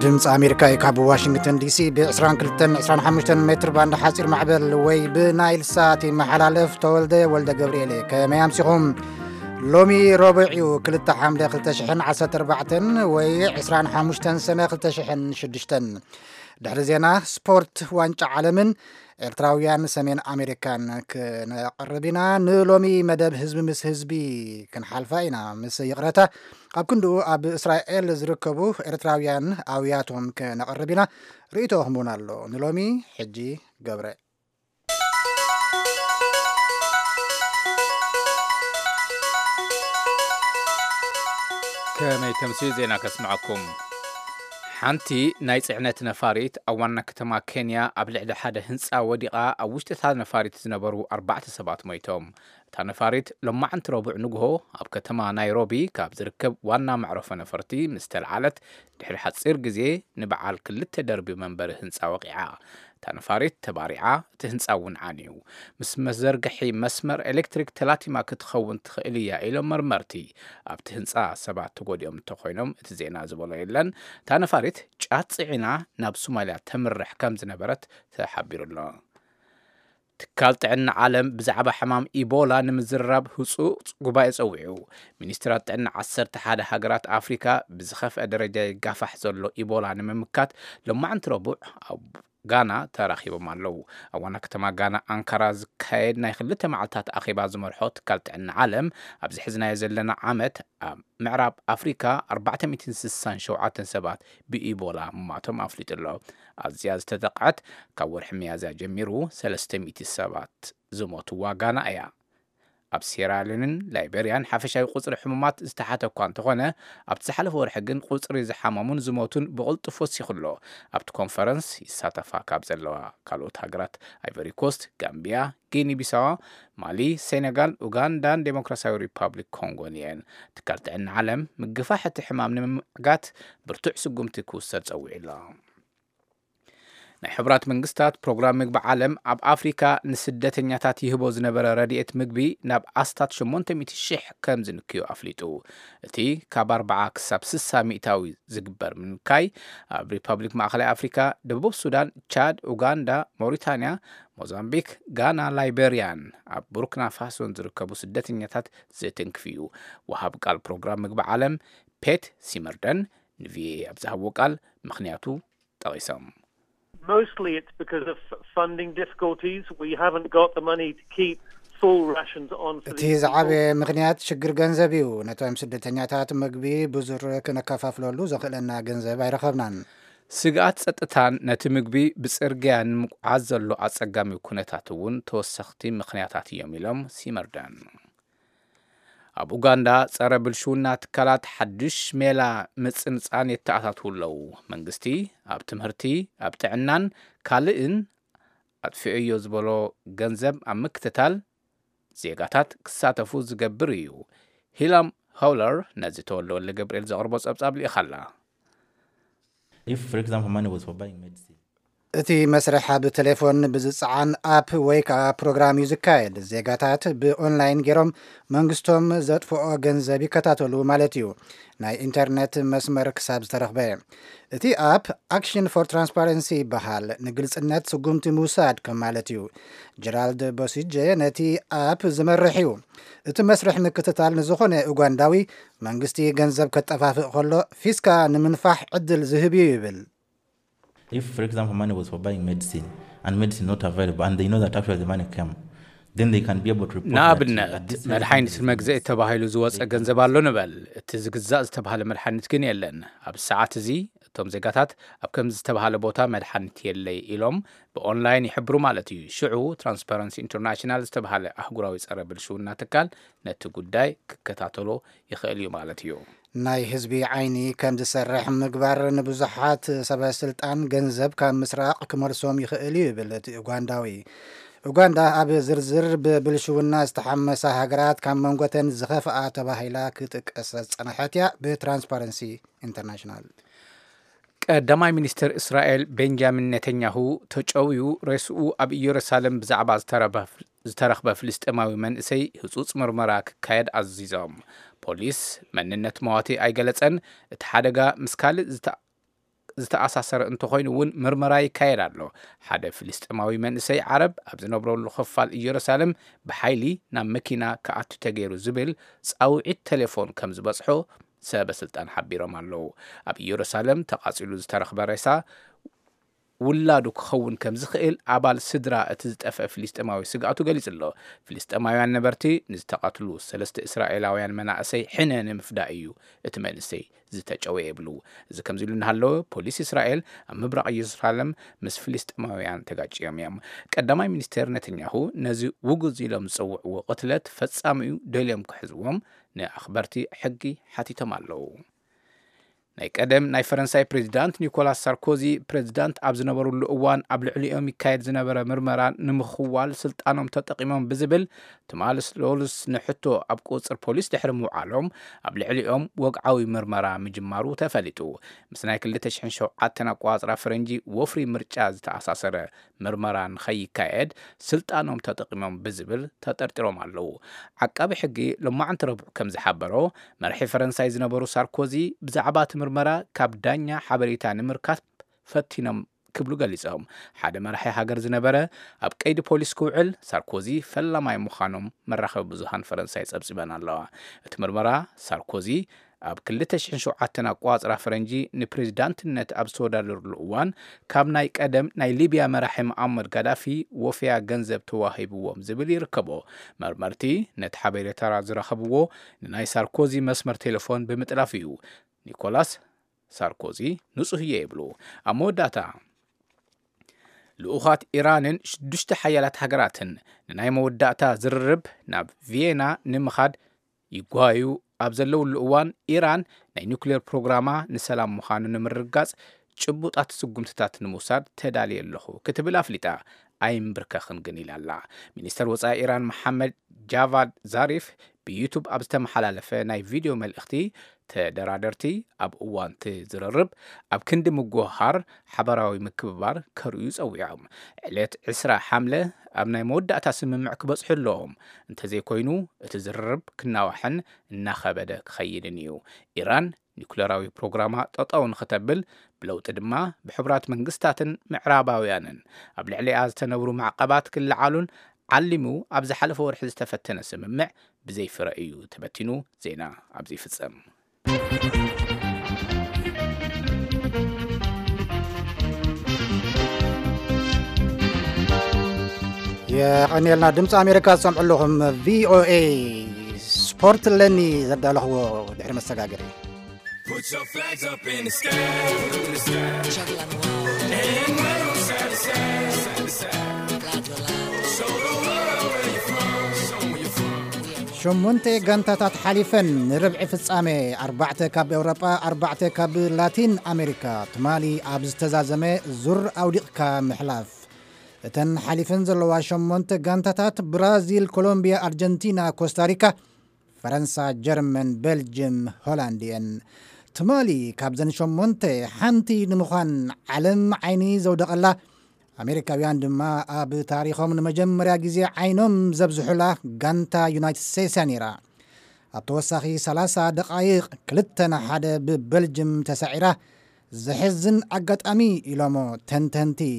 ድምፂ ኣሜሪካ ካብ ዋሽንግተን ዲሲ ብ22-25 ሜትር ባንድ ሓፂር ማዕበል ወይ ብናይል ሳት ይመሓላለፍ ተወልደ ወልደ ገብርኤል ከመይ ኣምሲኹም ሎሚ ረቡዕ 2 ሓምለ 2014 ወይ 25 ሰነ 2006 ድሕሪ ዜና ስፖርት ዋንጫ ዓለምን ኤርትራውያን ሰሜን ኣሜሪካን ክነቅርብ ኢና ንሎሚ መደብ ህዝቢ ምስ ህዝቢ ክንሓልፋ ኢና ምስ ይቕረታ ኣብ ክንድኡ ኣብ እስራኤል ዝርከቡ ኤርትራውያን ኣውያቶም ክነቅርብ ኢና ርእቶ ክምውን ኣሎ ንሎሚ ሕጂ ገብረ ከመይ ተምሲል ዜና ከስምዐኩም ሓንቲ ናይ ጽዕነት ነፋሪት ኣብ ዋና ከተማ ኬንያ ኣብ ልዕሊ ሓደ ህንፃ ወዲቓ ኣብ ውሽጢ እታ ነፋሪት ዝነበሩ 4 ሰባት ሞይቶም እታ ነፋሪት ሎማዓንቲ ረቡዕ ንግሆ ኣብ ከተማ ናይሮቢ ካብ ዝርከብ ዋና መዕረፎ ነፈርቲ ምስ ተለዓለት ድሕሪ ሓፂር ግዜ ንበዓል 2 ደርቢ መንበሪ ህንፃ ወቂዓ እታ ነፋሪት ተባሪዓ እቲ ህንፃ እውን ዓንዩ ምስ መዘርግሒ መስመር ኤሌክትሪክ ተላቲማ ክትኸውን ትኽእል እያ ኢሎም መርመርቲ ኣብቲ ህንፃ ሰባት ተጎዲኦም እንተኮይኖም እቲ ዜና ዝበሎ የለን እታ ነፋሪት ጫት ጽዒና ናብ ሶማልያ ተምርሕ ከም ዝነበረት ተሓቢሩሎ ትካል ጥዕና ዓለም ብዛዕባ ሕማም ኢቦላ ንምዝራብ ህፁፅ ጉባኤ ፀዊዑ ሚኒስትራት ጥዕና 11 ሃገራት ኣፍሪካ ብዝኸፍአ ደረጃ ይጋፋሕ ዘሎ ኢቦላ ንምምካት ሎማዓንቲ ረቡዕ ኣብ ጋና ተራኺቦም ኣለው ኣብ ዋና ከተማ ጋና ኣንካራ ዝካየድ ናይ 2 መዓልታት ኣኼባ ዝመርሖ ትካል ጥዕና ዓለም ኣብዚ ሕዝናዮ ዘለና ዓመት ኣብ ምዕራብ ኣፍሪካ 467 ሰባት ብኢቦላ ምማቶም ኣፍሊጡ ኣሎ ኣዝያ ዝተጠቅዐት ካብ ወርሒ ሚያዝያ ጀሚሩ 300 ሰባት ዝሞትዋ ጋና እያ ኣብ ሴራሊዮንን ላይቤሪያን ሓፈሻዊ ቁፅሪ ሕሙማት ዝተሓተ እኳ እንተኾነ ኣብቲ ዝሓለፈ ወርሒ ግን ቁፅሪ ዝሓመሙን ዝሞቱን ብቕልጡፍ ወሲኹሎ ኣብቲ ኮንፈረንስ ይሳተፋ ካብ ዘለዋ ካልኦት ሃገራት ኣይቨሪ ኮስት ጋምቢያ ጊኒ ቢሳዋ ማሊ ሴኔጋል ኡጋንዳን ዴሞክራሲያዊ ሪፐብሊክ ኮንጎን እየን ትካል ጥዕና ዓለም ምግፋሕ እቲ ሕማም ንምምዕጋት ብርቱዕ ስጉምቲ ክውሰድ ፀዊዑ ኣሎ ናይ ሕብራት መንግስታት ፕሮግራም ምግቢ ዓለም ኣብ ኣፍሪካ ንስደተኛታት ይህቦ ዝነበረ ረድኤት ምግቢ ናብ ኣስታት 800,000 ከም ዝንክዮ ኣፍሊጡ እቲ ካብ 40 ክሳብ 60 ሚእታዊ ዝግበር ምንካይ ኣብ ሪፐብሊክ ማእከላይ ኣፍሪካ ደቡብ ሱዳን ቻድ ኡጋንዳ ሞሪታንያ ሞዛምቢክ ጋና ላይቤሪያን ኣብ ቡርኪና ፋሶን ዝርከቡ ስደተኛታት ዘተንክፍዩ ወሃብ ቃል ፕሮግራም ምግቢ ዓለም ፔት ሲመርደን ንቪኤ ኣብ ዝሃቦ ቃል ምክንያቱ ጠቂሶም Mostly it's because of funding difficulties. We haven't got the money to keep full rations on for these زعبه ምክንያት ችግር ገንዘብ እዩ ነቶም ስደተኛታት ምግቢ ብዙር ከነከፋፍለሉ ዘኽለና ገንዘብ አይረኸብናን ስጋት ጸጥታን ነቲ ምግቢ ብጽርግያ ንምቋዓዝ ዘሎ አጸጋሚ ኩነታት እውን ተወሰኽቲ ምክንያታት እዮም ኢሎም ሲመርዳን ኣብ ኡጋንዳ ጸረ ብልሹና ትካላት ሓድሽ ሜላ ምጽንጻን የተኣታትውለው መንግስቲ ኣብ ትምህርቲ ኣብ ጥዕናን ካልእን ኣጥፊእዮ ዝበሎ ገንዘብ ኣብ ምክትታል ዜጋታት ክሳተፉ ዝገብር እዩ ሂላም ሃውለር ነዚ ተወልደ ወልደ ገብርኤል ዘቕርቦ ጸብጻብ ልኢኻላ If for example money was for buying medicine እቲ መስርሕ ብቴሌፎን ብዝፅዓን ኣፕ ወይ ከዓ ፕሮግራም እዩ ዝካየድ ዜጋታት ብኦንላይን ገይሮም መንግስቶም ዘጥፍኦ ገንዘብ ይከታተሉ ማለት እዩ ናይ ኢንተርኔት መስመር ክሳብ ዝተረኽበ እቲ ኣፕ ኣክሽን ፎር ትራንስፓረንሲ ይበሃል ንግልጽነት ስጉምቲ ምውሳድ ከም ማለት እዩ ጀራልድ ቦሲጀ ነቲ ኣፕ ዝመርሕ እዩ እቲ መስርሕ ምክትታል ንዝኾነ ኡጋንዳዊ መንግስቲ ገንዘብ ከጠፋፍእ ከሎ ፊስካ ንምንፋሕ ዕድል ዝህብ እዩ ይብል If, for example, money was for buying medicine and medicine not available and they know that actually the money came, then they can be able to report ናብነት መድሓኒት መግዛእ ተባሂሉ ዝወፀ ገንዘብ ኣሎ ንበል እቲ ዝግዛእ ዝተባሃለ መድሓኒት ግን የለን ኣብ ሰዓት እዚ እቶም ዜጋታት ኣብ ከም ዝተባሃለ ቦታ መድሓኒት የለይ ኢሎም ብኦንላይን ይሕብሩ ማለት እዩ ሽዑ ትራንስፓረንሲ ኢንተርናሽናል ዝተባሃለ ኣህጉራዊ ጸረ ብልሹና ትካል ነቲ ጉዳይ ክከታተሎ ይኽእል እዩ ማለት እዩ ናይ ህዝቢ ዓይኒ ከም ዝሰርሕ ምግባር ንብዙሓት ሰበስልጣን ገንዘብ ካብ ምስራቅ ክመልሶም ይኽእል እዩ ይብል እቲ ኡጋንዳዊ ኡጋንዳ ኣብ ዝርዝር ብብልሹና ዝተሓመሰ ሃገራት ካብ መንጎተን ዝኸፍኣ ተባሂላ ክትጥቀስ ፀናሐት እያ ብትራንስፓረንሲ ኢንተርናሽናል ቀዳማይ ሚኒስትር እስራኤል ቤንጃሚን ኔተንያሁ ተጨውዩ ርእሱ ኣብ ኢየሩሳሌም ብዛዕባ ዝተረኽበ ፍልስጤማዊ መንእሰይ ህጹጽ ምርመራ ክካየድ ኣዚዞም ፖሊስ መንነት መዋቲ ኣይገለጸን እቲ ሓደጋ ምስ ካልእ ዝተኣሳሰረ እንተኾይኑ እውን ምርመራ ይካየድ ኣሎ ሓደ ፍልስጥማዊ መንእሰይ ዓረብ ኣብ ዝነብረሉ ክፋል ኢየሩሳሌም ብሓይሊ ናብ መኪና ከኣቱ ተገይሩ ዝብል ጻውዒት ቴሌፎን ከም ዝበጽሖ ሰበስልጣን ሓቢሮም ኣለዉ ኣብ ኢየሩሳሌም ተቓጺሉ ዝተረኽበ ሬሳ ውላዱ ክኸውን ከም ዝኽእል ኣባል ስድራ እቲ ዝጠፍአ ፍልስጥማዊ ስግኣቱ ገሊጹ ኣሎ ፍልስጥማውያን ነበርቲ ንዝተቐትሉ 3 እስራኤላውያን መናእሰይ ሕነ ንምፍዳእ እዩ እቲ መንእሰይ ዝተጨወየ ይብሉ እዚ ከምዚ ኢሉ እናሃለወ ፖሊስ እስራኤል ኣብ ምብራቕ ኢየሩሳሌም ምስ ፍልስጥማውያን ተጋጭዮም እዮም ቀዳማይ ሚኒስትር ነተኛሁ ነዚ ውጉዝ ኢሎም ዝጽውዕዎ ቅትለት ፈጻሚኡ ደልዮም ክሕዝዎም ንኣኽበርቲ ሕጊ ሓቲቶም ኣለዉ ናይ ቀደም ናይ ፈረንሳይ ፕሬዚዳንት ኒኮላስ ሳርኮዚ ፕሬዚዳንት ኣብ ዝነበሩሉ እዋን ኣብ ልዕሊኦም ይካየድ ዝነበረ ምርመራ ንምኽዋል ስልጣኖም ተጠቂሞም ብዝብል ትማልስ ሎሉስ ንሕቶ ኣብ ቁፅር ፖሊስ ድሕሪ ምውዓሎም ኣብ ልዕሊኦም ወግዓዊ ምርመራ ምጅማሩ ተፈሊጡ ምስ ናይ 2007 ኣቋፅራ ፈረንጂ ወፍሪ ምርጫ ዝተኣሳሰረ ምርመራ ንኸይካየድ ስልጣኖም ተጠቂሞም ብዝብል ተጠርጢሮም ኣለዉ ዓቃቢ ሕጊ ሎማዓንቲ ረቡዕ ከም ዝሓበሮ መራሒ ፈረንሳይ ዝነበሩ ሳርኮዚ ብዛዕባ ምርመራ ካብ ዳኛ ሓበሬታ ንምርካብ ፈቲኖም ክብሉ ገሊጾም ሓደ መራሒ ሃገር ዝነበረ ኣብ ቀይዲ ፖሊስ ክውዕል ሳርኮዚ ፈላማይ ምዃኖም መራኸቢ ብዙሃን ፈረንሳይ ጸብጺበን ኣለዋ እቲ ምርመራ ሳርኮዚ ኣብ 2007 ኣቋፅራ ፈረንጂ ንፕሬዚዳንትነት ኣብ ዝተወዳደሩሉ እዋን ካብ ናይ ቀደም ናይ ሊብያ መራሒ መአመድ ጋዳፊ ወፍያ ገንዘብ ተዋሂብዎም ዝብል ይርከቦ መርመርቲ ነቲ ሓበሬታ ዝረኸብዎ ንናይ ሳርኮዚ መስመር ቴሌፎን ብምጥላፍ እዩ ኒኮላስ ሳርኮዚ ንጹህ እየ ይብሉ ኣብ መወዳእታ ልኡኻት ኢራንን 6 ሓያላት ሃገራትን ንናይ መወዳእታ ዝርርብ ናብ ቪየና ንምኻድ ይጓዩ ኣብ ዘለውሉ እዋን ኢራን ናይ ኒውክሌር ፕሮግራማ ንሰላም ምዃኑ ንምርጋጽ ጭቡጣት ስጉምትታት ንምውሳድ ተዳልየ ኣለኹ ክትብል ኣፍሊጣ ኣይምብርከኽን ግን ኢላላ ሚኒስተር ወጻኢ ኢራን መሐመድ ጃቫድ ዛሪፍ ብዩቱብ ኣብ ዝተመሓላለፈ ናይ ቪድዮ መልእኽቲ ተደራደርቲ ኣብ እዋን ዝርርብ ኣብ ክንዲ ምጉሃር ሓበራዊ ምክብባር ከርእዩ ጸዊዖም ዕለት 20 ሓምለ ኣብ ናይ መወዳእታ ስምምዕ ክበጽሑ ኣለዎም እንተዘይኮይኑ እቲ ዝርርብ ክናዋሕን እናኸበደ ክኸይድን እዩ ኢራን ኒውክሌራዊ ፕሮግራማ ጠጠው ንኽተብል ብለውጢ ድማ ብሕቡራት መንግስታትን ምዕራባውያንን ኣብ ልዕሊኣ ዝተነብሩ ማዕቀባት ክለዓሉን ዓሊሙ ኣብ ዝሓለፈ ወርሒ ዝተፈተነ ስምምዕ ብዘይፍረ እዩ ተበቲኑ ዜና ኣብዚ ይፍጸም የቀኒልና ድምፂ ኣሜሪካ ዝሰምዑ ኣለኹም VOA ስፖርት ለኒ ዘዳለኽዎ ድሕሪ መሰጋገሪ Put your flags up in the sky, in the sky. Juggle on the wall. And wave side to side, side to side. Flag your line. Show the world where you're from, show where you're from. شمونت غانتات حليفن ربع فصامه 4 كاب اوروبا 4 كاب لاتين امريكا تمالي ابز تزازمه زر اوديقكا محلاف اتن حليفن زلوا شمونت غانتات برازيل كولومبيا ارجنتينا كوستاريكا فرنسا جرمن بلجيم هولنديان تمالي كابزن شمونت حنتي نمخان علم عيني زودقلا أمريكاويان دما أب تاريخهم نمجمريا جزي عينهم زبزحلا غانتا يونايتد ستيتس نيرا أتوسخي 3 دقائق كلتنا حدا ببلجيم تسعيرة زحزن أقات أمي إلامو تنتنتي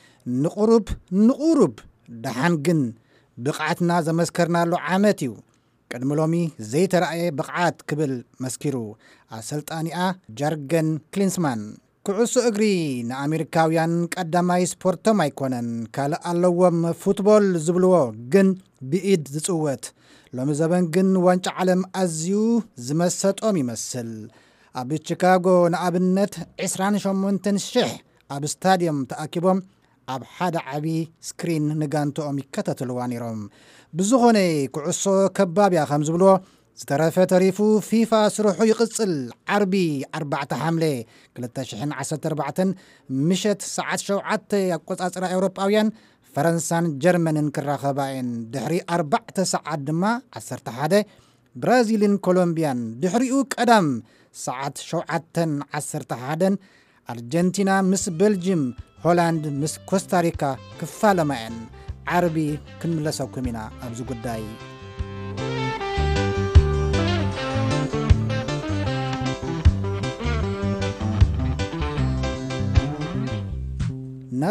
نقرب دحانقن بقعتنا زمسكرنا له عامتيو قدملومي زيت رأي بقعات كبل مسكيرو سلطانيا جارجن كلينسمان كعسو اغري نأمريكاويان قداماي سبورتو مايكونن كالا اللوام فوتبول زبلوو جن بإيد زصوت لو مزبن جن وانش عالم أزيو زمسطوم يمثل أبي شيكاغو نأبنت 28 شح أب ستاديوم تأكيبهم أب حدا عبي سكرين نغانتوم يكتتلوا نيروم بزغوني كعسو كبابيا خمز بلو سترافة تاريفو فيفا سروحو يقصل عربي 4 حملة 2014 مشت ساعات شوعات يقص أسرع أوروباويان فرنسان جرمن كراخباين دحري 4 ساعات دما 11 برازيلين كولومبيان دحريو قدام ساعات شوعات 11 أرجنتينا مس بلجيم هولاند مس كوستاريكا كفالة معين عربي كنملسو كمينا أبزو قداي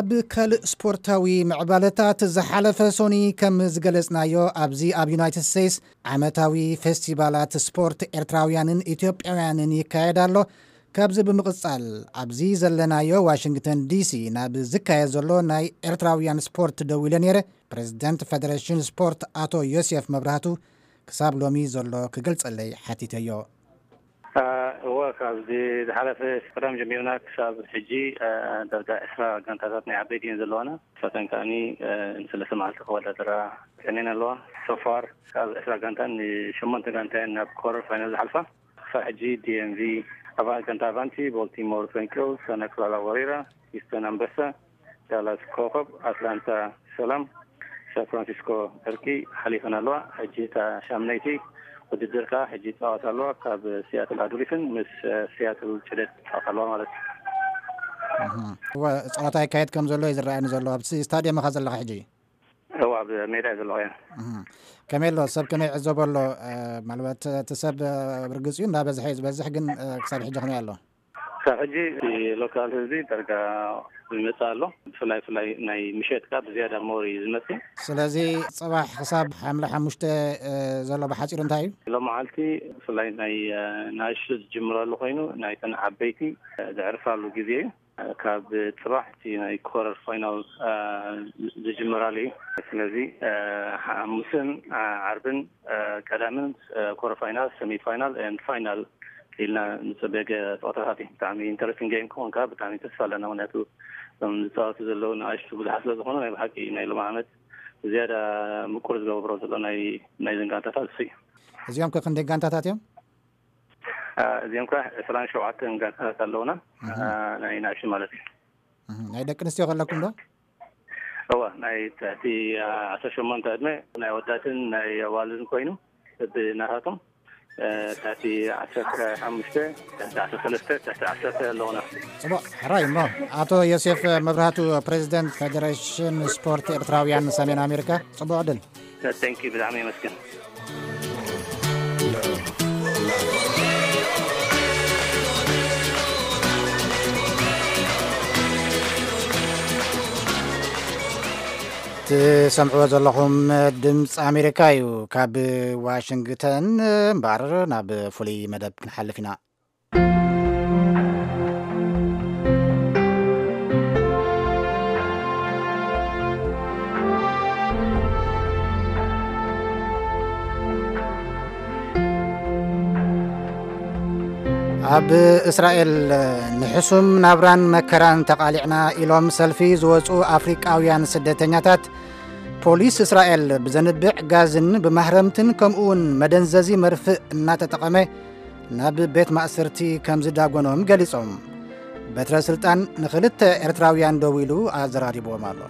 ናብ ካልእ ስፖርታዊ ምዕባለታት ዝሓለፈ ሶኒ ከም ዝገለጽናዮ ኣብዚ ኣብ ዩናይትድ ስቴትስ ዓመታዊ ፌስቲቫላት ስፖርት ኤርትራውያንን ኢትዮጵያውያንን ይካየድ ኣሎ። ካብዚ ብምቕጻል ኣብዚ ዘለናዮ ዋሽንግተን ዲሲ ናብ ዝካየድ ዘሎ ናይ ኤርትራውያን ስፖርት ደው ኢለ ነይረ። ፕሬዚደንት ፌደሬሽን ስፖርት ኣቶ ዮሴፍ መብራህቱ ክሳብ ሎሚ ዘሎ ክገልጸለይ ሓቲተዮ። هو كابدي حلف فرام جميعنا كسب حجي درجة إسراء جنتات نعبيدين زلوانا فتن كاني نسلسل مع التقوى ترى كنينا الله سفر كاب إسراء جنتان شمنت جنتان بكور فاينل حلفة فحجي دي ام في أفان جنتا فانتي بولتيمور فرانكو سانا كلالا وريرا إستون أمبسا دالاس كوكب أتلانتا سلام سان فرانسيسكو تركي حليفنا الله حجي تا شامنيتي ودركا حجي تاوتالو كاب سياتل ادوليفن مس سياتل تشدت تاوتالو ማለት هو صلاتاي كايت كم زلو يزرعن زلو اب ستاديوم خازل حجي هو ميدا زلو يا كميلو سب كمي عزبلو معلومات تسب برغصيو نا بزح ግን كساب حجي خنو يالو حجي لوكال هزي دركا المثالو فلاي ناي مشيت كاب زياده موري زمتي ስለዚህ صباح حساب حمله حمشته زلو بحاصير انتاي لو معلتي فلاي ناي ناش جمرالو خينو ناي كان عبيتي زعرفالو غزي كاب صباحتي ناي كورر فاينال زجمرالي ስለዚህ حمسن عربن كلامن كورر فاينال سيمي فاينال اند فاينال إلنا نسبق طاقاتي تعمي interesting game كون كاب تعمي تسفلنا وناتو نصات زلون عايش تقول حسب زخنا ما بحكي نايل معامد زيادة مكورز جو بروز لنا نايزن كانت فالسي زيام كخندق كانت تاتيم زيام كه فلان شو عتن كانت تلونا ناي ناشي مالتي ناي دك نستيو خلكم ده هو ناي تأتي عشان شو من تدمي ناي وداتن ناي والدن كوينو بنهاتهم تأتي عشرة حمشة تأتي عشرة ثلاثة تأتي عشرة لونا. صباح راي ما أتو يوسف مبرهاتو بريزيدنت فيدريشن سبورت إرتراويان سامين أمريكا صباح عدل. Thank you بدعمي مسكن. سمعوا زلهم دمس أمريكايو كاب واشنطن بار ناب فولي مدب نحلفنا ኣብ እስራኤል ንሕሱም ናብራን መከራን ተቃሊዕና ኢሎም ሰልፊ ዝወፁ ኣፍሪቃውያን ስደተኛታት ፖሊስ እስራኤል ብዘንብዕ ጋዝን ብማህረምትን ከምኡውን መደንዘዚ መርፍእ እናተጠቐመ ናብ ቤት ማእሰርቲ ከም ዝዳጎኖም ገሊፆም በትረ ስልጣን ንኽልተ ኤርትራውያን ደው ኢሉ ኣዘራሪቦም ኣሎ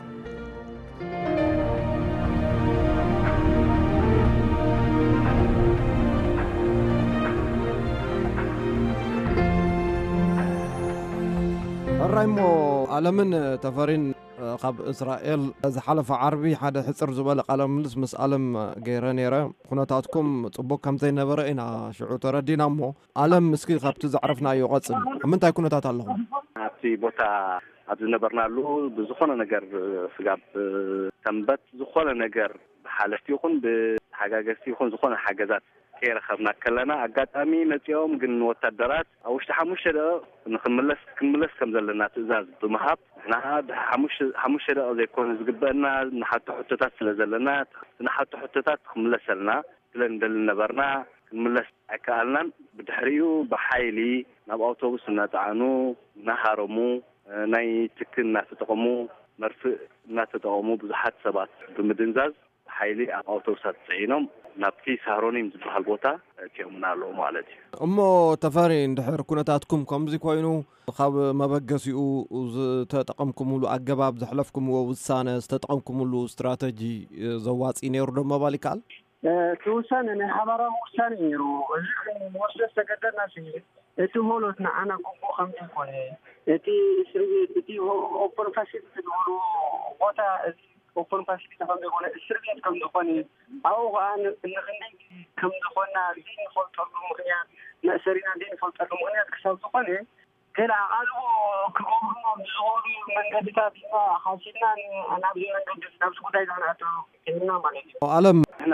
رايمو علمن تفرين قب إسرائيل زحلف عربي حدا حصر زبال قلم ملس مسألم غيرانيرا خناتاتكم صبو كم زي نبرئنا شعور تردينا مو علم مسكين قب تزعرفنا يقصل من تا يكون تات لهم في بوتا عبد نبرنا له بزخونه نجر سقاب تنبت زخونه نجر حالتي يكون بحاجاتي يكون زخونه حاجات كير خدنا كلنا أقدامي نتيوم جن وتدرات أو اشتحموش ده نخملس كم زلنا تزاز بمهاب نهاد حموش ده زي كون زقبنا نحط حطتات لزلنا نحط حطتات خملس لنا لين دلنا برنا خملس أكلنا بدحريو بحيلي نب أوتوبوس نتعنو نهارمو ناي تكن ناس تقومو مرفق ناس تقومو بزحات سبات بمدنزاز حيلي أوتوبوسات عينهم نبكي سهروني مزبح البوتا كيومنا له مالتي أمو تفارين دحر كونتاتكم كم زي كوينو خاب ما بقسيو تتقمكم له أجباب زحلفكم ووسانة تتقمكم له استراتيجي زوات إنير دم بالكال كوسان أنا حمرا وسان يرو وصل سكتنا شيء اتهولتنا أنا كوكو خمسين كوني اتي اتي أوبن فاشيت تدورو بوتا وفن فاشل تفهم يقول السرقة كم دخوني أو أن النخني كم دخونا دين فلتر مغنيا نأسرنا دين فلتر مغنيا كسب دخوني كلا قالوا كقولهم زوري من قدرات حاسينا أنا بيان قدرت نفس كده أنا كنا مالي عالم احنا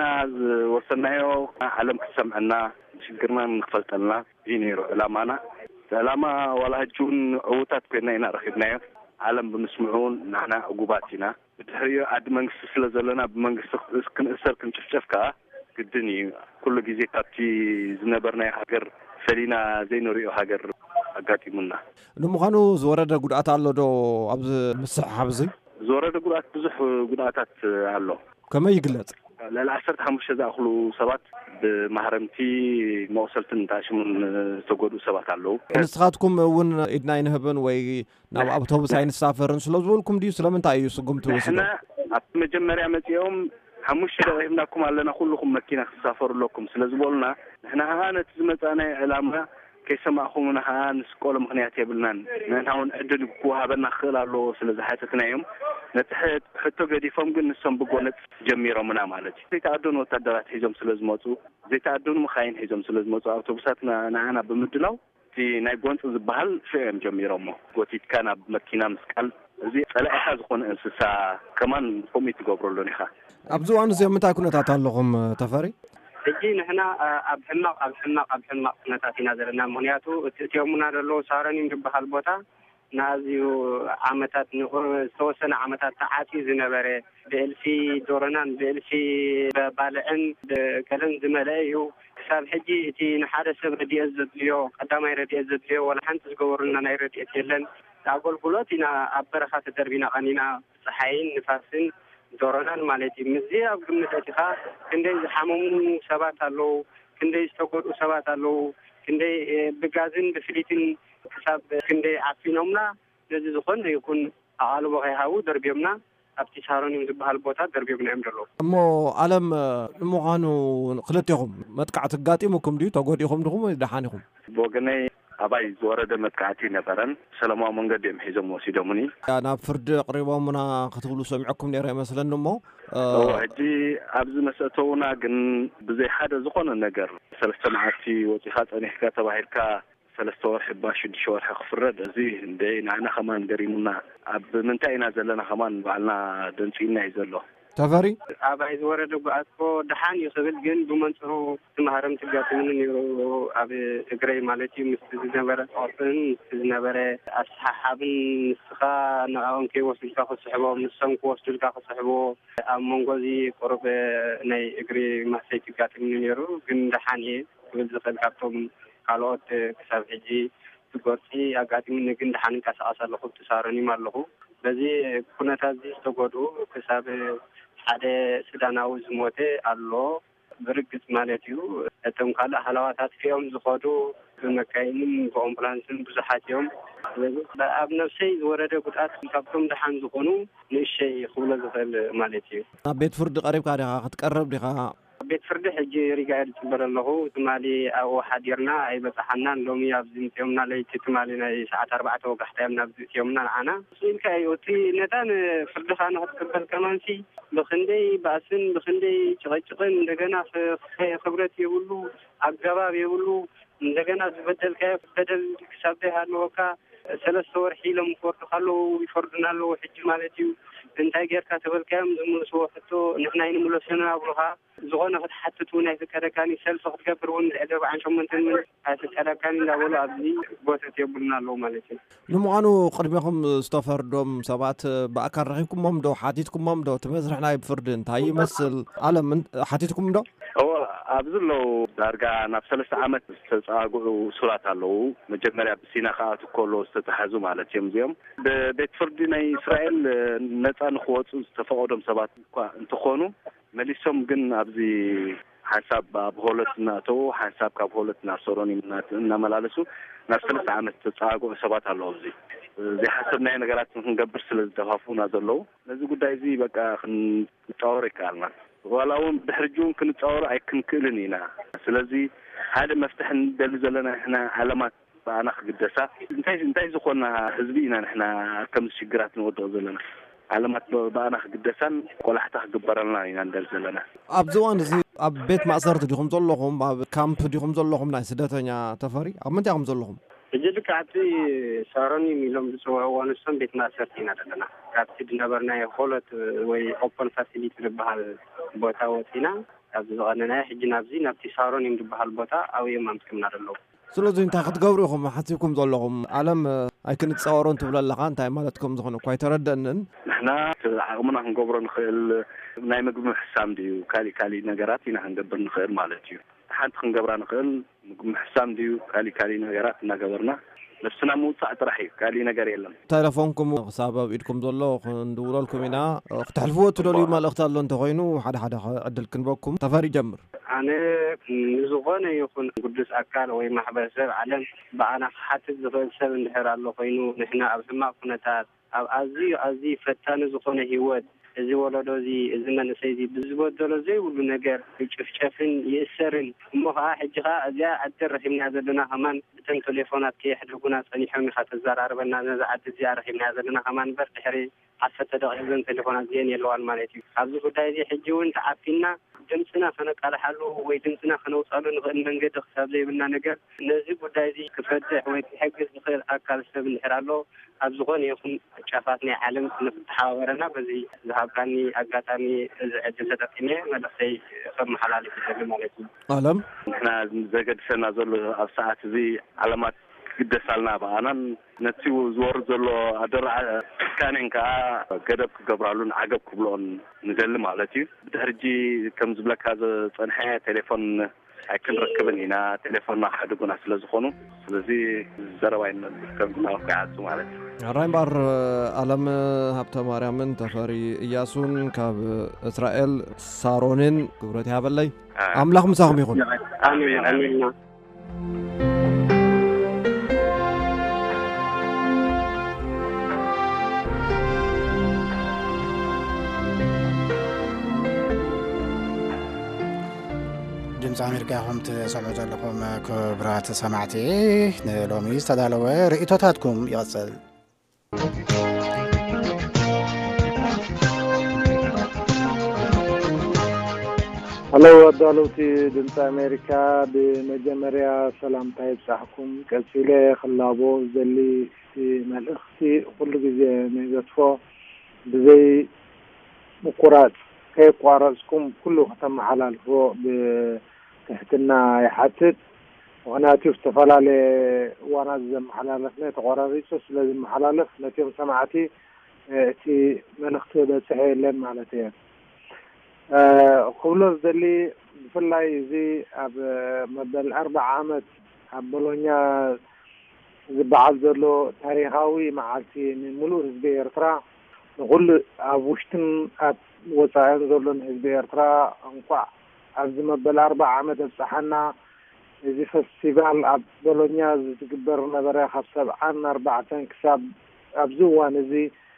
وصلناه عالم سمعنا شكرنا من خفلتنا جينيرو لامانا لما ولا هجون عوتات كنا هنا رخبناه عالم بنسمعون نحن عقوباتنا بتهيأ عد منقص سلزلنا بمنقص كنأسر كنشفشفكا قدني كل جزء كابتي زنبرنا حجر فلينا زي نوريو حجر أقاتي منا نمخانو زورد قدعات على دو أبز مسح حبزي زورد قدعات بزح قدعات على كما يقلت للعشرة حمش ذا أخلو سبات بمهرمتي ما وصلت نتعش من تقولوا سبات علو نسخاتكم ون إدنا ينهبن وي ناو أبطوبس عين السافرن سلو زولكم ديو سلام انت أيو سقوم توسدو احنا مجمّر عمت يوم حمش ذا إبناكم علينا كلكم مكينة سافر لكم سلزبولنا احنا هانا تزمت أنا علامة كيسا ما أخونا هان سكول مغنيات يبلنان نحن هون أدل بكوها بنا خلالو سلزحاتتنا يوم نتحت حتى قدي فهم قلنا سنبقونت جميرا منا مالتي زي تعدون وتدرات هجم سلزموتو زي تعدون مخاين هجم سلزموتو أوتوبساتنا أنا بمدلو في نايبونت زبهل فيهم جميرا مو قوتي كان بمكينا مسكال زي فلا أحد خون إنسسا كمان قومي تقبرو لونيخا أبزو أنا زي متى كنا تعطلهم تفاري እጂ ንሕና ኣብ ሕማቕ ኩነታት ኢና ዘለና ምክንያቱ እትእትዮሙና ዘሎ ሳረኒ ዝበሃል ቦታ ናዝዩ ዓመታት ዝተወሰነ ዓመታት ተዓፂ ዝነበረ ብኤልሲ ዶሮናን ብኤልሲ ባልዕን ገለን ዝመልአ እዩ ክሳብ ሕጂ እቲ ንሓደ ሰብ ረድኤት ዘድልዮ ቀዳማይ ረድኤት ዘድልዮ ወላ ሓንቲ ዝገበሩልና ናይ ረድኤት የለን ኣገልግሎት ኢና ኣብ በረኻ ተደርቢና ቀኒና ፀሓይን ንፋስን ዶሮናን ማለት እዩ ምዚ ኣብ ግምት እቲኻ ክንደይ ዝሓመሙ ሰባት ኣለው ክንደይ ዝተጎድኡ ሰባት ኣለው ክንደይ ብጋዝን ብፍሊትን ክሳብ ክንደይ ዓፊኖምና ነዚ ዝኾነ ይኩን ኣቓልቦ ከይሃቡ ደርቢዮምና ኣብቲ ሳሮኒም ዝበሃል ቦታ ደርቢዮምና እዮም ደሎ እሞ ዓለም ንምዃኑ ክልቲኹም መጥቃዕቲ ኣጋጢሙኩም ድዩ ተጎዲእኹም ድኹም ወይ ደሓኒኹም ብወገነይ أباي زوارد متقعتي نبرن سلام منقد يمحيزم وسيدمني أنا فرد قريبا منا كتقولوا سمعكم نرى مثلا نمو هدي أبز مسأتونا جن بزي حدا زقنا النجر سلسة معتي وتخات أنا حكاية بحركة سلسة واحد باشد شوار حق فرد زي دي نحنا خمان قريمنا أب منتهينا زلنا خمان بعلنا دنسينا يزلو تفاري أباي زوارد وقعدكو دحان يخبل جن بمنصرو مهرم تقاتلون يرو أبي إجري مالتي مستزنبرة أصلاً مستزنبرة أصحابن سخا نعم كي وصل كاخو صحبه مسام كي وصل كاخو صحبه أمونغوزي قرب ناي إجري محسي تقاتلون يرو جن دحاني بزخل كابتم قالوت كسب حجي تقاتي أقاتلون جن دحاني كاس أصل لخو تسارني مالخو بزي كنا تازي استقادو كسب حدا سوداناو زموته الله برقت مالتيو اتم قال حلواتات فيهم زخدو بمكاين بامبولانسن بزحات يوم اب نفسي ورده قطعات كابتم دحان زخونو نشي خبل زفل مالتيو بيت فرد قريب كارا تقرب ديها بيت فرد حجي رجال تبر له تمالي او حديرنا اي بصحنان لومي ابزين يومنا ليت تمالينا ساعه 4 وقحت يومنا يومنا انا سيلك ايوتي نتان فرد خانه تقبل كمان سي بخندي باسن بخندي چغچقن እንደገና خبرت يقولو አገባብ يقولو እንደገና ዝበደል ከፍ በደል ክሳብ ያለውካ ሰለስተ ወር ሒሎም ፈርዱ ካለው ይፈርዱናል ሕጂ ማለት እዩ እንታይ ጌርካ ተበልካም ዝምልሶ ሕቶ ንሕና ይንምለሰና ኣብሩኻ ዝኾነ ክትሓትቱ ናይ ተከራካኒ ሰልፍ ክትገብሩን ዕደብ 8 ምን ተከራካኒ እንዳበሉ ኣብዚ ቦታት የብሉና ኣለው ማለት እዩ ንምዃኑ ቅድሚኹም ዝተፈርዶም ሰባት ብኣካል ረኺብኩሞም ዶ ሓቲትኩሞም ዶ ተመስርሕ ናይ ፍርዲ እንታይ ይመስል ዓለም ሓቲትኩም ዶ ኣብዝለው ዳርጋ ናብ 3 ዓመት ዝተጻጉዑ ሱራት ኣለው መጀመርያ ብሲና ካኣቱ ኮሎ ዝተተሓዙ ማለት እዮም እዚኦም በቤት ፍርዲ ናይ እስራኤል ነፃ ንኽወፁ ዝተፈቀዶም ሰባት እኳ እንትኾኑ መሊሶም ግን ኣብዚ ሓሳብ ኣብ ሆለት እናተው ሓሳብ ካብ ሆለት ናብ ሶሮኒ እናመላለሱ ናብ 3 ዓመት ዝተጻጉዑ ሰባት ኣለው እዚ ዝሓሰብናይ ነገራት ክንገብር ስለዝተፋፉና ዘለው ነዚ ጉዳይ እዚ በቃ ክንጫወር ይከኣልና ወላውን ብሕርጁን ክንጫወር ኣይክንክእልን ኢና ስለዚ ሓደ መፍትሕ እንደሊ ዘለና ንሕና ዓለማት ባና ክግደሳ እንታይ ዝኾና ህዝቢ ኢና ንሕና ከም ሽግራት ንወድቕ ዘለና ዓለማት ባና ክግደሳን ቆላሕታ ክግበረልና ኢና እንደሊ ዘለና ኣብ ዝዋን እዚ ኣብ ቤት ማእሰርቲ ዲኹም ዘለኹም ኣብ ካምፕ ዲኹም ዘለኹም ናይ ስደተኛ ተፈሪ ኣብ ምንታይ ከም ዘለኹም እጅግ ካቲ ሳሮኒ ሚሎም ዝጽዋዋን ሰም ቤት ማሰርቲና ደለና ካቲ ድነበርና የሆለት ወይ ኦፕን ፋሲሊቲ ዝበሃል ቦታ ወጥና ኣብዚ ዝቀነና ሕጂ ናብዚ ናብቲ ሳሮኒ ዝበሃል ቦታ ኣብየ ማምስክምና ደለው ስለዚ እንታይ ክትገብሩ ኢኹም ሓሲብኩም ዘለኹም ዓለም ኣይክንፀወሮን ትብሎ ኣለኻ እንታይ ማለትኩም ዝኾነ እኳ ኣይተረድአንን ንሕና ዓቕምና ክንገብሮ ንኽእል ናይ ምግቢ ምሕሳም ድዩ ካሊእ ነገራት ኢና ክንገብር ንኽእል ማለት እዩ ሓንቲ ክንገብራ ንኽእል ምግቢ ምሕሳም ድዩ ካሊእ ነገራት እናገበርና ነፍስና ምውፃእ ጥራሕ እዩ ካሊእ ነገር የለን ቴሌፎንኩም ክሳብ ኣብ ኢድኩም ዘሎ ክንድውለልኩም ኢና ክትሕልፍዎ ትደልዩ መልእኽቲ ኣሎ እንተኮይኑ ሓደ ዕድል ክንበኩም ተፈሪ ጀምር ኣነ ንዝኾነ ይኹን ቅዱስ ኣካል ወይ ማሕበረሰብ ዓለም ብኣና ክሓትት ዝኽእል ሰብ እንድሕር ኣሎ ኮይኑ ንሕና ኣብ ሕማቕ ኩነታት ኣብ ኣዝዩ ፈታኒ ዝኾነ ሂወት እዚ ወለዶ እዚ መንእሰይ እዚ ብዝበደሎ ዘይብሉ ነገር ይጭፍጨፍን ይእሰርን እሞ ከዓ ሕጂ ከዓ እዚኣ ዓዲ ረኺብና ዘለና ከማን እተን ቴሌፎናት ከየሕድጉና ፀኒሖም ኢኻ ተዘራርበና ነዛ ዓዲ እዚኣ ረኺብና ዘለና ከማን በር ድሕሪ 10 ደቂቃ እዘን ቴሌፎናት እዚአን የለዋን ማለት እዩ ኣብዚ ጉዳይ እዚ ሕጂ እውን ተዓፊና ድምፅና ከነቃልሓሉ ወይ ድምፅና ከነውፃሉ ንኽእል መንገዲ ክሳብ ዘይብልና ነገር ነዚ ጉዳይ እዚ ክፈትሕ ወይ ክሕግዝ ዝኽእል ኣካል ሰብ እንድሕር ኣሎ ኣብ ዝኾነ ይኹን ጫፋት ናይ ዓለም ንክተሓባበረና በዚ ዝሃብካኒ ኣጋጣሚ እዚ ዕድል ተጠቂመ መልእኽተይ ከመሓላልፍ ይደሊ ማለት እዩ ዓለም ንሕና ዘገድሰና ዘሎ ኣብ ሰዓት እዚ ዓለማት ክግደሳልና በኣናን ነቲ ዝወርድ ዘሎ ኣደራ ካነን ከዓ ገደብ ክገብራሉን ዓገብ ክብሎን ንደሊ ማለት እዩ ብድሕርጂ ከም ዝብለካ ዝፀንሐ ቴሌፎን ኣይክንረክብን ኢና ቴሌፎንና ክሕድጉና ስለ ዝኾኑ ስለዚ ዘረባይና ከም ዝናወቅ ይዓፁ ማለት እዩ ራይ እምበር ዓለም ሃብተ ማርያምን ተፈሪ እያሱን ካብ እስራኤል ሳሮንን ክብረት ይሃበለይ ኣምላኽ ምሳኹም ይኹን ኣሚን ድምፂ ኣሜሪካ ኹም ትሰምዑ ዘለኹም ክቡራት ሰማዕቲ ንሎሚ ዝተዳለወ ርእቶታትኩም ይቕፅል ሃሎ ኣዳለውቲ ድምፂ ኣሜሪካ ብመጀመርያ ሰላምታ ይብፃሕኩም ቀፂለ ክላቦ ዘሊ መልእኽቲ ኩሉ ግዜ ንገድፎ ብዘይ ምቁራፅ ከይቋረፅኩም ኩሉ ከተመሓላልፎ ብትሕትና ይሓትት ምክንያቱ ዝተፈላለየ እዋናት ዘመሓላለፍና ተቆራሪፁ ስለዚ መሓላለፍ ነቲኦም ሰማዕቲ እቲ መልእኽቲ በፅሐ የለን ማለት እየ ክብሎ ዝደሊ ብፍላይ እዚ ኣብ መበል 40 ዓመት ኣብ ቦሎኛ ዝበዓል ዘሎ ታሪኻዊ መዓልቲ ንሙሉእ ህዝቢ ኤርትራ ንኩሉ ኣብ ውሽጥን ኣብ ወፃኢን ዘሎን ህዝቢ ኤርትራ እንኳዕ ኣብዚ መበል 40 ዓመት ኣብፅሓና እዚ ፌስቲቫል ኣብ ቦሎኛ ዝግበር ነበረ ካብ 74 ክሳብ ኣብዚ እዋን እዚ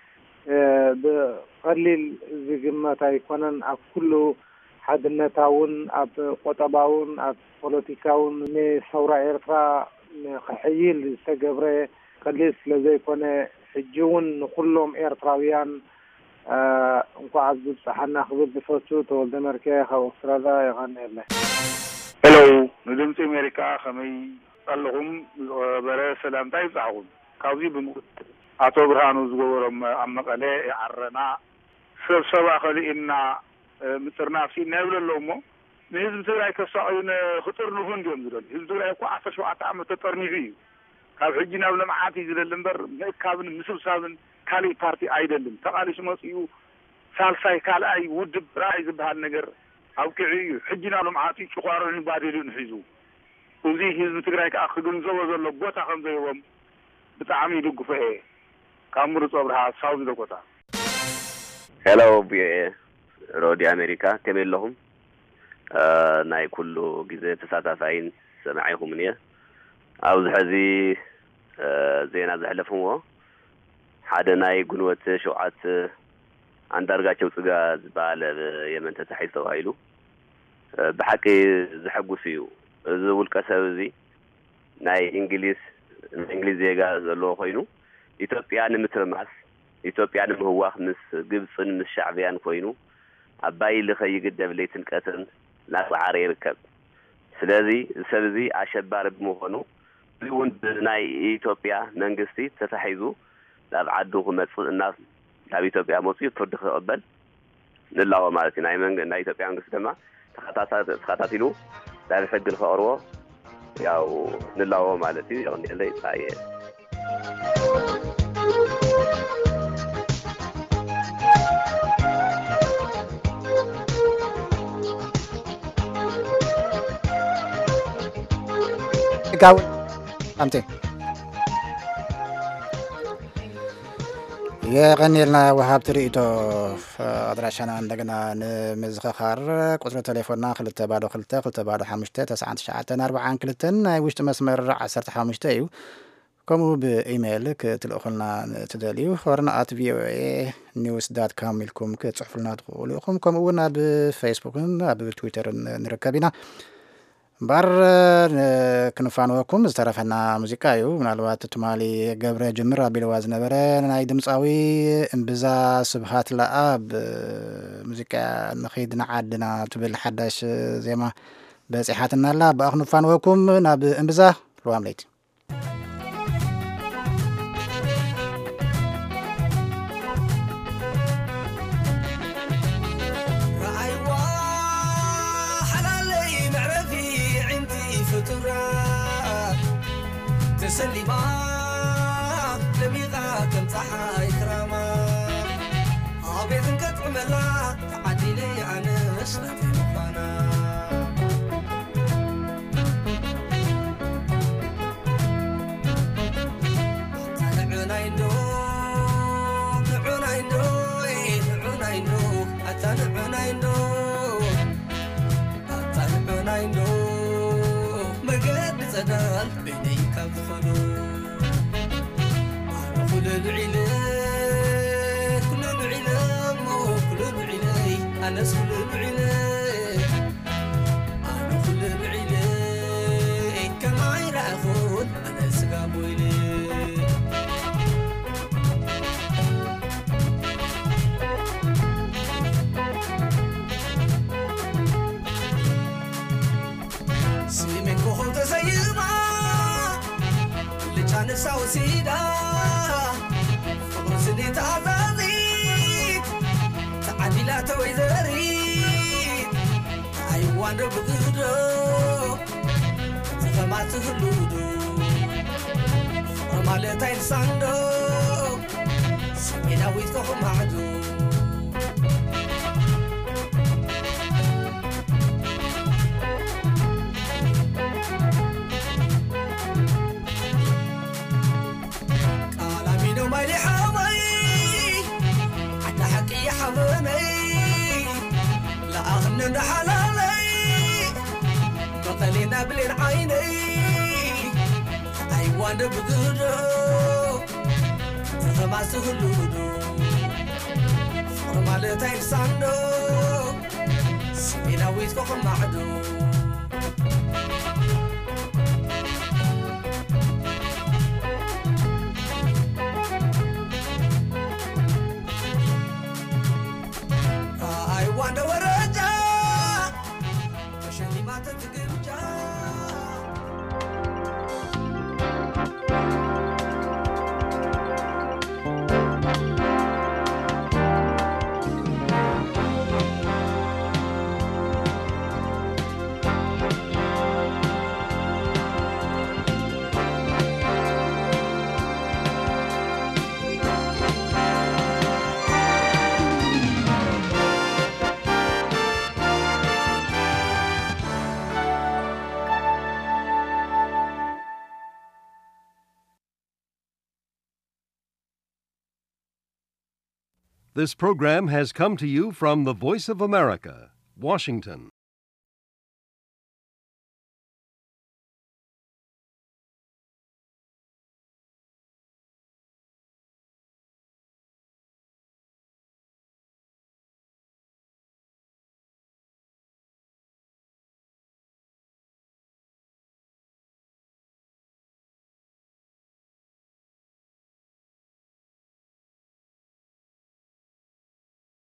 ብቀሊል ዝግመት ኣይኮነን ኣብ ኩሉ ሓድነታውን ኣብ ቆጠባውን ኣብ ፖለቲካውን ንሰውራ ኤርትራ ንክሕይል ዝተገብረ ቀሊል ስለዘይኮነ ሕጂ እውን ንኩሎም ኤርትራውያን እንኳዕ ኣብዚ ብፅሓና ክብል ዝፈቱ ተወልደ መርኬ ካብ ኣውስትራልያ ይቐኒየለ ሄሎ ንድምፂ ኣሜሪካ ከመይ ኣለኹም በረ ሰላምታ ይብፃሕኩም ካብዚ ኣቶ ብርሃኑ ዝገበሮም ኣብ መቐለ ይዓረና ስብሰባ ከሊእና ምፅርናፍ ሲልና ይብለ ኣለዎ እሞ ንህዝቢ ትግራይ ከሳቅዩን ክጥርንፉን ድዮም ዝደልዩ ህዝቢ ትግራይ እኳ 17 ዓመት ተጠርኒፉ እዩ ካብ ሕጂ ናብ ልምዓት እዩ ዝደሊ እምበር ምእካብን ምስብሳብን ካሊእ ፓርቲ ኣይደልን ተቃሊሱ መፅኡ ሳልሳይ ካልኣይ ውድብ ራእይ ዝበሃል ነገር ኣብቅዒ እዩ ሕጂ ናብ ልምዓት ጭቋሮን ባዴሉን ሒዙ እዚ ህዝቢ ትግራይ ከዓ ክግንዘቦ ዘሎ ቦታ ከም ዘይቦም ብጣዕሚ ይድግፎ እየ ካብ ምሩፅ ኣብርሃ ሳውዝ ዳኮታ ሄሎ ሮዲ ኣሜሪካ ከመይ ኣለኹም ናይ ኩሉ ግዜ ተሳታፋይን ሰማዒኹምን እየ ኣብዚ ሕዚ ዜና ዘሕለፍዎ ሓደ ናይ ጉንወት 7 አንዳርጋቸው ጽጋ ዝበሃል የመን ተታሒዝ ተባሂሉ ብሓቂ ዝሐጉስ እዩ እዚ ውልቀ ሰብ እዚ ናይ እንግሊዝ ዜጋ ዘለዎ ኮይኑ ኢትዮጵያ ንምትርማስ ኢትዮጵያ ንምህዋኽ ምስ ግብፅን ምስ ሻዕብያን ኮይኑ ኣባይ ልኸይግደብ ለይትንቀትን ላፅዓር ይርከብ ስለዚ ሰብ እዚ ኣሸባሪ ብምዃኑ እውን ብናይ ኢትዮጵያ መንግስቲ ተታሒዙ ናብ ዓዱ ክመጽእ እናስ ናብ ኢትዮጵያ መጽኡ ፍርዲ ክቕበል ንላዎ ማለት እዩ። ናይ ኢትዮጵያ መንግስቲ ድማ ተኸታቲሉ ናብ ሕጊ ክቐርቦ ያው ንላዎ ማለት እዩ። ይቕኒለይ ጻየ ጋው አምቴ የቀኔልና ወሃብ ትርኢቶ አድራሻና እንደገና ንምዝኸኻር ቁጥሪ ቴሌፎንና 222 ናይ ውሽጢ መስመር 15 እዩ። ከምኡ ብኢሜይል ክትልእኹልና ትደልዩ horn@voanews.com ኢልኩም ክትጽሕፉልና ትኽእሉ ኢኹም። ከምኡ እውን ኣብ ፌስቡክን ኣብ ትዊተርን ንርከብ ኢና። እምበር ክንፋንወኩም ዝተረፈና ሙዚቃ እዩ። ምናልባት ትማሊ ገብረ ጅምር ኣቢልዋ ዝነበረ ናይ ድምፃዊ እምብዛ ስብሃት ለኣብ ሙዚቃ ንኸይድ ንዓድና ትብል ሓዳሽ ዜማ በፂሓትና ኣላ። ብኣ ክንፋንወኩም ናብ እምብዛ ልዋም ለይቲ سلما لميغا كم صحاي كراما عبيت انكت عملا تعدي لي انا شنتي مقانا نعنايندو نعنايندو نعنايندو اتا نعنايندو اتا نعنايندو مقد زدال بيدي كفخلو أنا كل العلا كل العلا مو كل العلا أنا كل العلا أنا كل العلا كما يراخون أنا سقابويلي سيمين كوخو تسيما لجان ساوسيدا فقر سني تعذابي تعدي لا تويذري أيوان بقدو تغما تهلودو فقر مالتين ساندو سمينا ويتكوخو معدو مالي حامي عنا حقي حمامي لا أغنى حلالي بطلنا بلين عيني أيوان بقدو تغما سهلودو فرمالتين ساندو سمينا ويتكوخ معدو وانا ورجع عشان ما تتقرجع This program has come to you from the Voice of America, Washington.